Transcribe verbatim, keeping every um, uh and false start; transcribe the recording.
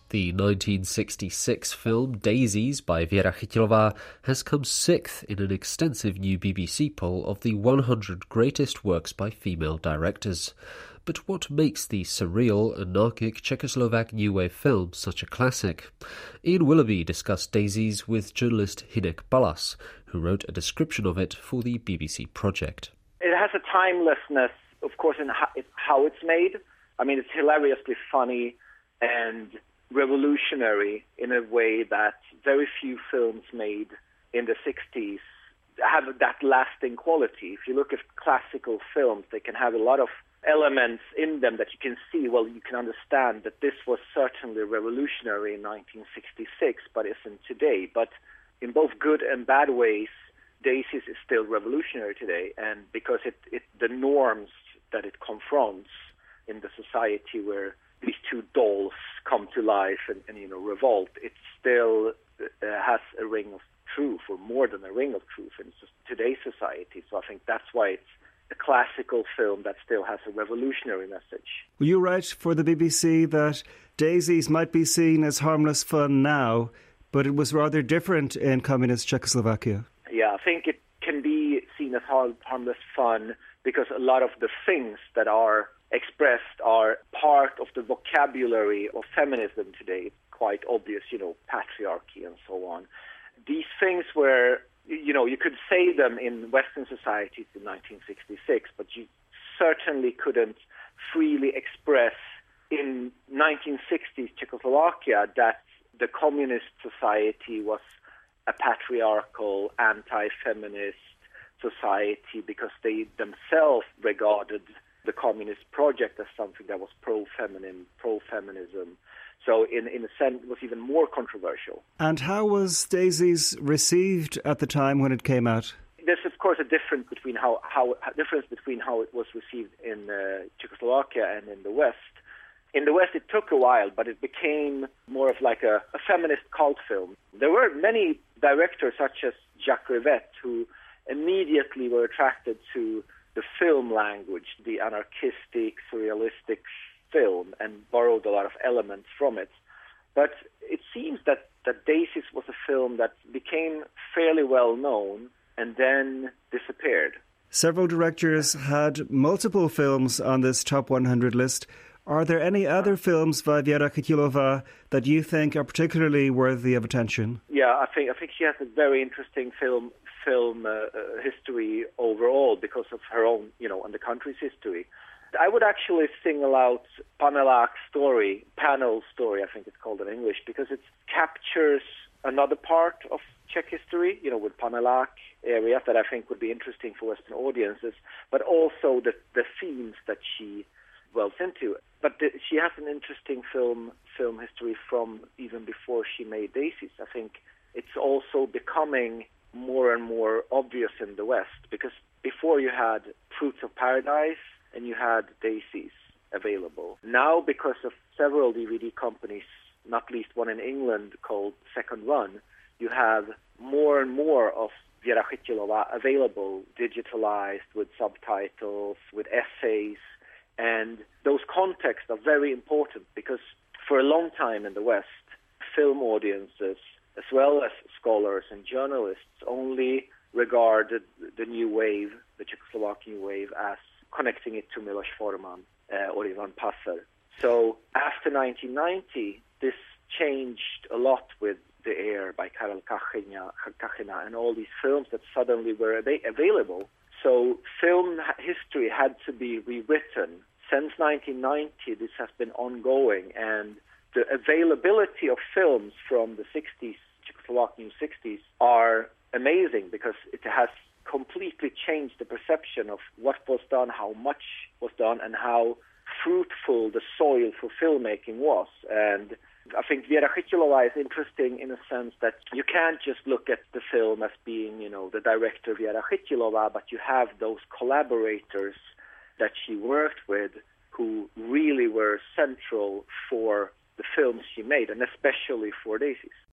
The nineteen sixty-six film Daisies by Věra Chytilová has come sixth in an extensive new B B C poll of the one hundred greatest works by female directors. But what makes the surreal, anarchic Czechoslovak New Wave film such a classic? Ian Willoughby discussed Daisies with journalist Hinek Balas, who wrote a description of it for the B B C project. It has a timelessness, of course, in how it's made. I mean, it's hilariously funny and revolutionary in a way that very few films made in the sixties have that lasting quality. If you look at classical films, they can have a lot of elements in them that you can see, well, you can understand that this was certainly revolutionary in nineteen sixty-six, but isn't today. But in both good and bad ways, Daisies is still revolutionary today, and because it, it the norms that it confronts in the society where these two dolls come to life and, and you know, revolt, it still uh, has a ring of truth, or more than a ring of truth in today's society. So I think that's why it's a classical film that still has a revolutionary message. Will you write for the B B C that Daisies might be seen as harmless fun now, but it was rather different in communist Czechoslovakia? Yeah, I think it can be seen as har- harmless fun because a lot of the things that are expressed are part of the vocabulary of feminism today. Quite obvious, you know, patriarchy and so on. These things were, you know, you could say them in Western societies in nineteen sixty-six, but you certainly couldn't freely express in nineteen sixties Czechoslovakia that the communist society was a patriarchal, anti-feminist society because they themselves regarded the communist project as something that was pro-feminine, pro-feminism. So in, in a sense, it was even more controversial. And how was Daisies received at the time when it came out? There's, of course, a difference between how, how difference between how it was received in uh, Czechoslovakia and in the West. In the West, it took a while, but it became more of like a, a feminist cult film. There were many directors, such as Jacques Rivette, who immediately were attracted to the film language, the anarchistic, surrealistic film, and borrowed a lot of elements from it. But it seems that, that Daisies was a film that became fairly well known and then disappeared. Several directors had multiple films on this top one hundred list. Are there any other films by Věra Chytilová that you think are particularly worthy of attention? Yeah, I think I think she has a very interesting film film uh, uh, history overall because of her own, you know, and the country's history. I would actually single out Panelák story, Panel story, I think it's called in English, because it captures another part of Czech history, you know, with Panelák area that I think would be interesting for Western audiences, but also the the themes that she dwells into. But the, she has an interesting film film history from even before she made Daisies. I think it's also becoming more and more obvious in the West, because before you had Fruits of Paradise and you had Daisies available. Now, because of several D V D companies, not least one in England called Second Run, you have more and more of Věra Chytilová available, digitalized, with subtitles, with essays, and those contexts are very important because for a long time in the West, film audiences, as well as scholars and journalists, only regarded the new wave, the Czechoslovak new wave, as connecting it to Miloš Forman uh, or Ivan Passer. So after nineteen ninety, this changed a lot with The Air by Karel Kachina, Kachina and all these films that suddenly were available. So film history had to be rewritten. Since nineteen ninety, this has been ongoing, and the availability of films from the sixties, Czechoslovak new sixties, are amazing because it has completely changed the perception of what was done, how much was done, and how fruitful the soil for filmmaking was. And I think Věra Chytilová is interesting in a sense that you can't just look at the film as being, you know, the director Věra Chytilová, but you have those collaborators that she worked with who really were central for the films she made, and especially for Daisies.